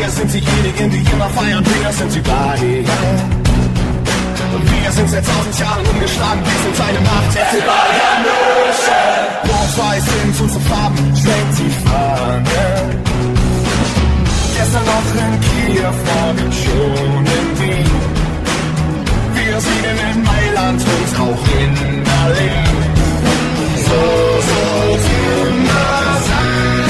Wir sind diejenigen, die immer feiern, wir sind die Bayern. Wir sind seit 1000 Jahren ungeschlagen, wir sind eine Macht, FC Bayern München. Rot-Weiß sind unsere Farben, schwenkt die Fahne. Gestern noch in Kiew, morgen schon in Wien. Wir siegen in Mailand und auch in Berlin. So soll's immer sein.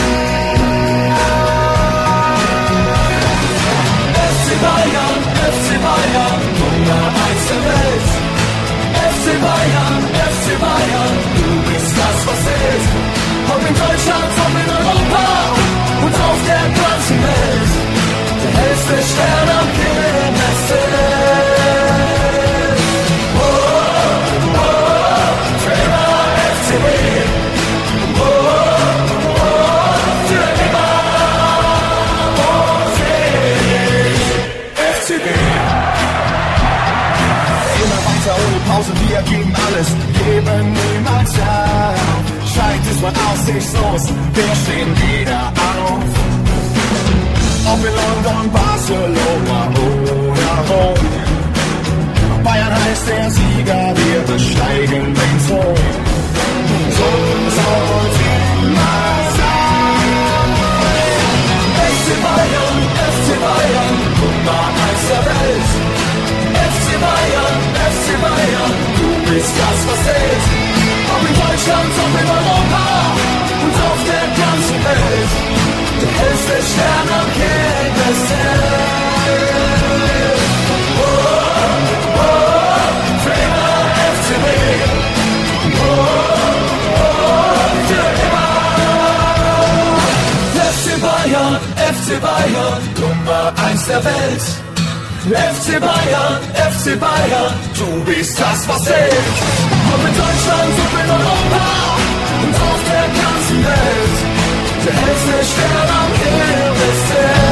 FC Bayern, Nummer 1 der Welt. FC Bayern, du bist das, was zählt. Ob in Deutschland, ob in Europa und auf der ganzen Welt. Der hellste Stern am Himmel. Oh, oh, oh, für immer FCB. Oh, oh, oh, für immer FCB. Immer weiter ohne Pause, wir geben alles, geben niemals auf. Scheint es mal aussichtslos, wir stehen wieder auf. Ob in London, Barcelona oder Rom. Bayern heißt der Sieger, wir besteigen den Thron. So soll's immer sein. FC Bayern, Nummer 1 der Welt. FC Bayern, du bist das, was zählt. Ob in Deutschland, ob in Europa und auf der ganzen Welt. Der hellste Stern am Himmel. Oh, oh, für immer FCB. Oh, oh, für immer. FC Bayern, Nummer 1 der Welt. FC Bayern, du bist das, was zählt. Ob in Deutschland, ob in Europa und auf der ganzen Welt. Der hellste Stern am Himmel ist